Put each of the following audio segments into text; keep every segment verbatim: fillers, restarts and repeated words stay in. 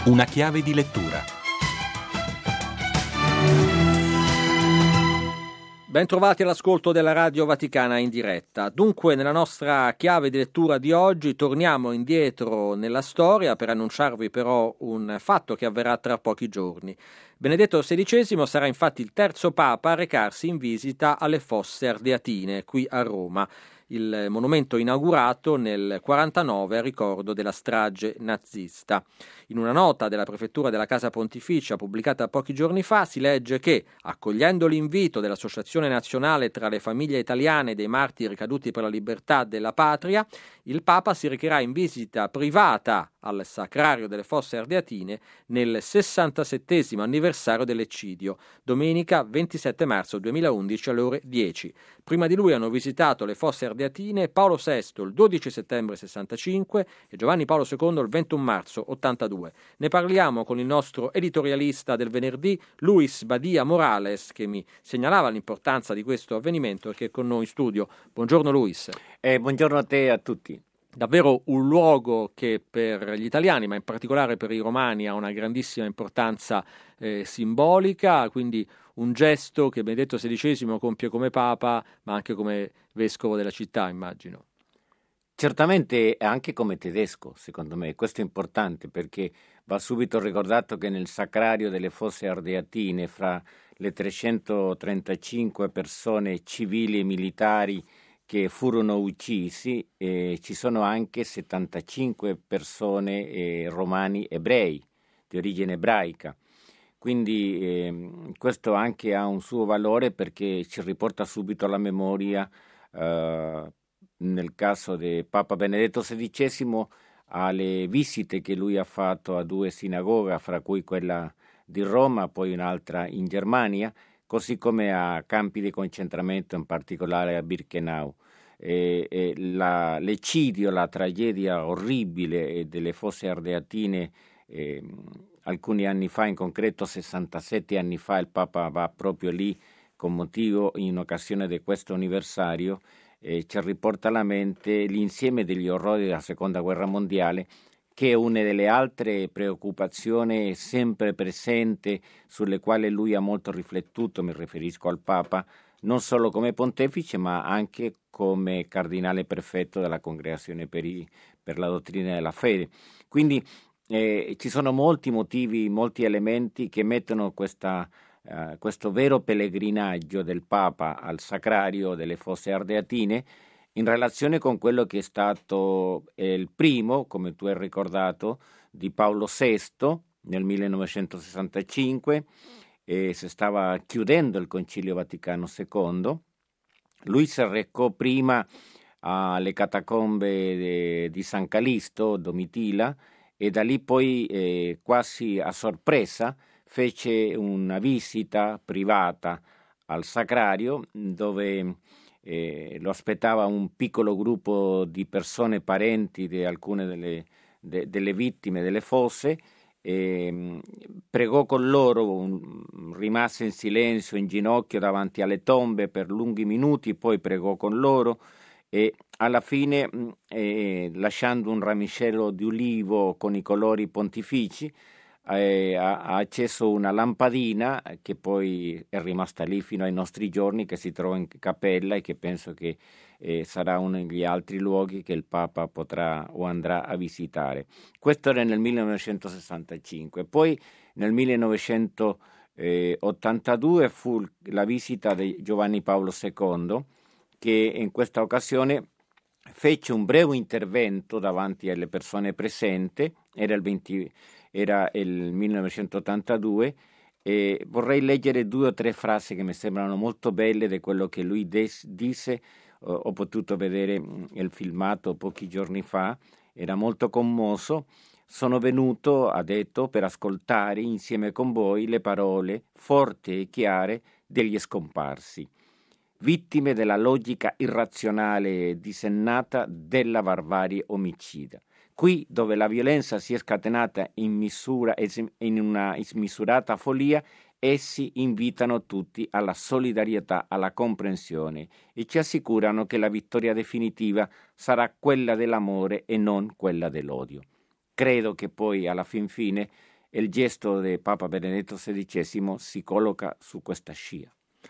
Una chiave di lettura. Ben trovati all'ascolto della Radio Vaticana in diretta. Dunque, nella nostra chiave di lettura di oggi torniamo indietro nella storia per annunciarvi però un fatto che avverrà tra pochi giorni. Benedetto sedicesimo sarà infatti il terzo papa a recarsi in visita alle Fosse Ardeatine, qui a Roma, il monumento inaugurato nel quarantanove a ricordo della strage nazista. In una nota della prefettura della Casa Pontificia pubblicata pochi giorni fa si legge che, accogliendo l'invito dell'Associazione Nazionale tra le famiglie italiane dei martiri caduti per la libertà della patria, il Papa si recherà in visita privata al Sacrario delle Fosse Ardeatine nel sessantasettesimo anniversario dell'eccidio, domenica ventisette marzo duemilaundici alle ore dieci. Prima di lui hanno visitato le Fosse Ardeatine Paolo sesto il dodici settembre sessantacinque e Giovanni Paolo secondo il ventuno marzo ottantadue. Ne parliamo con il nostro editorialista del venerdì, Luis Badia Morales, che mi segnalava l'importanza di questo avvenimento e che è con noi in studio. Buongiorno Luis. Eh, buongiorno a te e a tutti. Davvero un luogo che per gli italiani, ma in particolare per i romani, ha una grandissima importanza eh, simbolica, quindi un gesto che Benedetto sedicesimo compie come Papa, ma anche come Vescovo della città, immagino. Certamente anche come tedesco, secondo me. Questo è importante perché va subito ricordato che nel Sacrario delle Fosse Ardeatine, fra le trecentotrentacinque persone civili e militari che furono uccisi, eh, ci sono anche settantacinque persone eh, romani ebrei, di origine ebraica. Quindi eh, questo anche ha un suo valore perché ci riporta subito alla memoria, eh, nel caso di Papa Benedetto sedicesimo, alle visite che lui ha fatto a due sinagoghe, fra cui quella di Roma, poi un'altra in Germania, così come a campi di concentramento, in particolare a Birkenau. E, e la, l'eccidio, la tragedia orribile delle Fosse Ardeatine, eh, alcuni anni fa, in concreto sessantasette anni fa, il Papa va proprio lì con motivo, in occasione di questo anniversario, eh, ci riporta alla mente l'insieme degli orrori della Seconda Guerra Mondiale, che è una delle altre preoccupazioni sempre presente, sulle quali lui ha molto riflettuto. Mi riferisco al Papa, non solo come pontefice, ma anche come cardinale prefetto della Congregazione per, i, per la dottrina della fede. Quindi eh, ci sono molti motivi, molti elementi che mettono questa, uh, questo vero pellegrinaggio del Papa al Sacrario delle Fosse Ardeatine in relazione con quello che è stato eh, il primo, come tu hai ricordato, di Paolo sesto nel millenovecentosessantacinque, e si stava chiudendo il Concilio Vaticano secondo. Lui si recò prima alle catacombe de, di San Calisto, Domitila, e da lì poi eh, quasi a sorpresa fece una visita privata al Sacrario, dove Eh, lo aspettava un piccolo gruppo di persone parenti di alcune delle, de, delle vittime delle fosse, e mh, pregò con loro, un, rimase in silenzio, in ginocchio davanti alle tombe per lunghi minuti, poi pregò con loro e alla fine, mh, eh, lasciando un ramichello di ulivo con i colori pontifici, Eh, ha, ha acceso una lampadina che poi è rimasta lì fino ai nostri giorni, che si trova in cappella e che penso che eh, sarà uno degli altri luoghi che il Papa potrà o andrà a visitare. Questo era nel millenovecentosessantacinque. Poi nel millenovecentottantadue fu la visita di Giovanni Paolo secondo, che in questa occasione fece un breve intervento davanti alle persone presenti. Era il venti Era il millenovecentottantadue, e vorrei leggere due o tre frasi che mi sembrano molto belle di quello che lui des, disse. Ho, ho potuto vedere il filmato pochi giorni fa, era molto commosso. Sono venuto, ha detto, per ascoltare insieme con voi le parole forti e chiare degli scomparsi, vittime della logica irrazionale e dissennata della barbarie omicida. Qui, dove la violenza si è scatenata in, misura, in una smisurata follia, essi invitano tutti alla solidarietà, alla comprensione e ci assicurano che la vittoria definitiva sarà quella dell'amore e non quella dell'odio. Credo che poi, alla fin fine, e il gesto di Papa Benedetto sedicesimo si colloca su questa scia.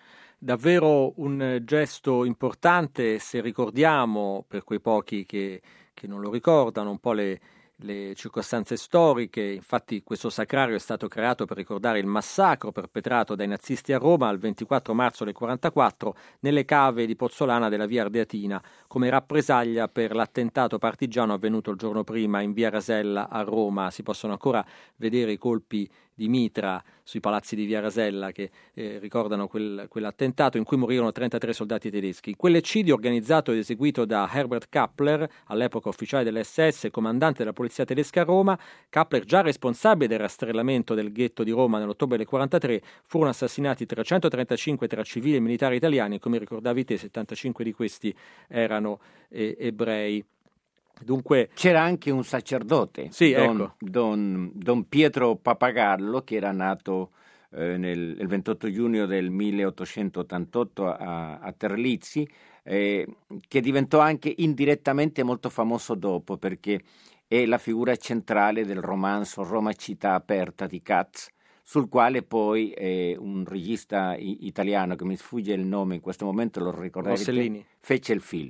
Davvero un gesto importante, se ricordiamo, per quei pochi che, che non lo ricordano, un po' le, le circostanze storiche. Infatti questo sacrario è stato creato per ricordare il massacro perpetrato dai nazisti a Roma il ventiquattro marzo del quarantaquattro nelle cave di Pozzolana della via Ardeatina, come rappresaglia per l'attentato partigiano avvenuto il giorno prima in via Rasella a Roma. Si possono ancora vedere i colpi di mitra sui palazzi di via Rasella che eh, ricordano quel, quell'attentato in cui morirono trentatré soldati tedeschi. Quell'eccidio, organizzato ed eseguito da Herbert Kappler, all'epoca ufficiale dell'esse esse e comandante della polizia tedesca a Roma. Kappler, già responsabile del rastrellamento del ghetto di Roma nell'ottobre del quarantatré, furono assassinati trecentotrentacinque tra civili e militari italiani, e come ricordavi te settantacinque di questi erano eh, ebrei. Dunque c'era anche un sacerdote, sì, don, ecco. don, don Pietro Papagallo, che era nato eh, nel il ventotto giugno del milleottocentottantotto a, a Terlizzi, eh, che diventò anche indirettamente molto famoso dopo, perché è la figura centrale del romanzo Roma città aperta di Katz, sul quale poi eh, un regista i- italiano, che mi sfugge il nome in questo momento, lo ricorderete, Rossellini, fece il film.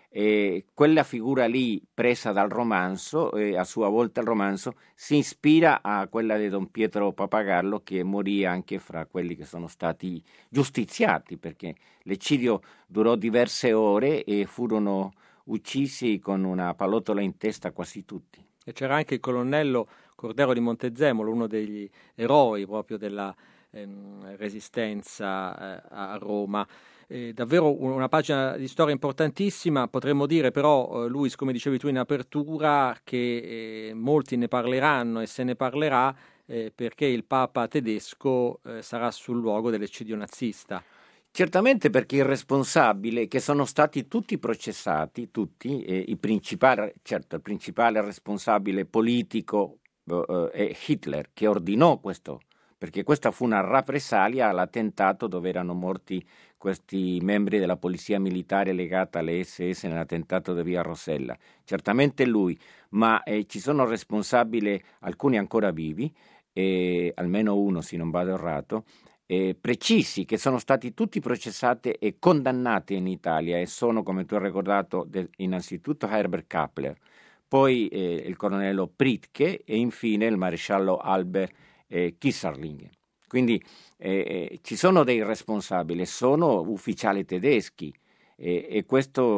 E quella figura lì, presa dal romanzo, e a sua volta il romanzo, si ispira a quella di Don Pietro Papagallo, che morì anche fra quelli che sono stati giustiziati, perché l'eccidio durò diverse ore e furono uccisi con una pallottola in testa quasi tutti. E c'era anche il colonnello Cordero di Montezemolo, uno degli eroi proprio della ehm, resistenza eh, a Roma. Eh, davvero una pagina di storia importantissima. Potremmo dire però, eh, Luis, come dicevi tu in apertura, che eh, molti ne parleranno e se ne parlerà eh, perché il Papa tedesco eh, sarà sul luogo dell'eccidio nazista. Certamente, perché il responsabile, che sono stati tutti processati, tutti, eh, il principale, certo, il principale responsabile politico eh, è Hitler, che ordinò questo, perché questa fu una rappresaglia all'attentato dove erano morti questi membri della polizia militare legata alle esse esse nell'attentato di via Rosella. Certamente lui, ma eh, ci sono responsabili, alcuni ancora vivi, eh, almeno uno se non vado errato, Eh, precisi, che sono stati tutti processati e condannati in Italia, e sono, come tu hai ricordato, de, innanzitutto Herbert Kappler, poi eh, il colonnello Prittke e infine il maresciallo Albert eh, Kieserling. Quindi eh, ci sono dei responsabili, sono ufficiali tedeschi eh, e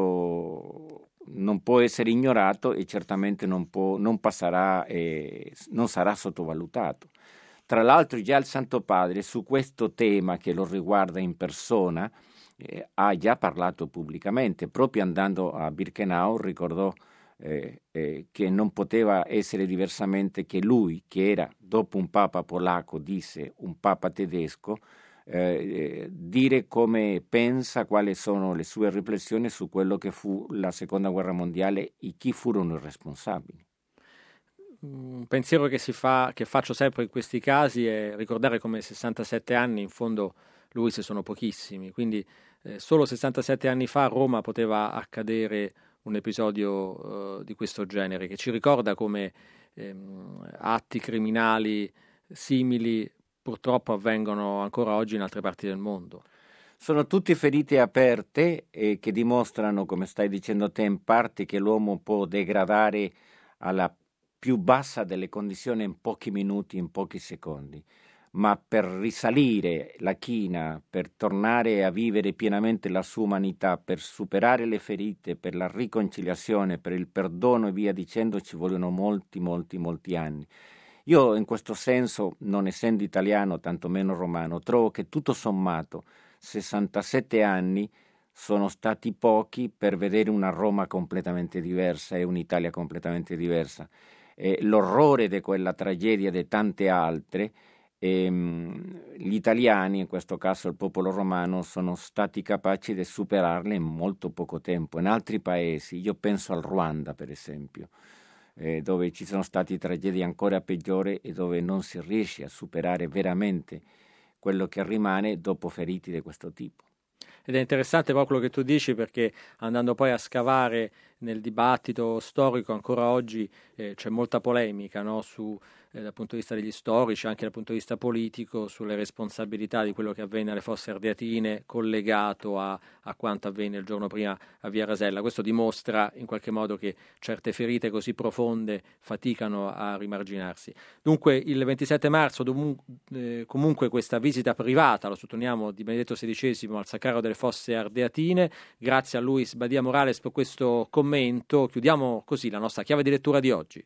questo non può essere ignorato e certamente non, può, non passerà, eh, non sarà sottovalutato. Tra l'altro già il Santo Padre su questo tema, che lo riguarda in persona, eh, ha già parlato pubblicamente. Proprio andando a Birkenau ricordò eh, eh, che non poteva essere diversamente che lui, che era, dopo un papa polacco, disse un papa tedesco, eh, dire come pensa, quali sono le sue riflessioni su quello che fu la Seconda Guerra Mondiale e chi furono i responsabili. Un pensiero che si fa, che faccio sempre in questi casi, è ricordare come sessantasette anni in fondo, lui, se sono pochissimi, quindi eh, solo sessantasette anni fa a Roma poteva accadere un episodio eh, di questo genere, che ci ricorda come ehm, atti criminali simili purtroppo avvengono ancora oggi in altre parti del mondo. Sono tutte ferite aperte e che dimostrano, come stai dicendo te, in parte che l'uomo può degradare alla più bassa delle condizioni in pochi minuti, in pochi secondi, ma per risalire la china, per tornare a vivere pienamente la sua umanità, per superare le ferite, per la riconciliazione, per il perdono e via dicendo, ci vogliono molti, molti, molti anni. Io in questo senso, non essendo italiano, tantomeno romano, trovo che tutto sommato sessantasette anni sono stati pochi per vedere una Roma completamente diversa e un'Italia completamente diversa. Eh, l'orrore di quella tragedia e di tante altre, ehm, gli italiani, in questo caso il popolo romano, sono stati capaci di superarle in molto poco tempo. In altri paesi, io penso al Ruanda per esempio, eh, dove ci sono stati tragedie ancora peggiori e dove non si riesce a superare veramente quello che rimane dopo feriti di questo tipo. Ed è interessante proprio quello che tu dici, perché andando poi a scavare nel dibattito storico ancora oggi eh, c'è molta polemica, no? Su, eh, dal punto di vista degli storici, anche dal punto di vista politico, sulle responsabilità di quello che avvenne alle Fosse Ardeatine collegato a, a quanto avvenne il giorno prima a Via Rasella. Questo dimostra in qualche modo che certe ferite così profonde faticano a rimarginarsi. Dunque il ventisette marzo domu- eh, comunque questa visita privata, lo sottolineiamo, di Benedetto sedicesimo al Sacrario delle Fosse Ardeatine. Grazie a Luis Badia Morales per questo commento. Chiudiamo così la nostra chiave di lettura di oggi.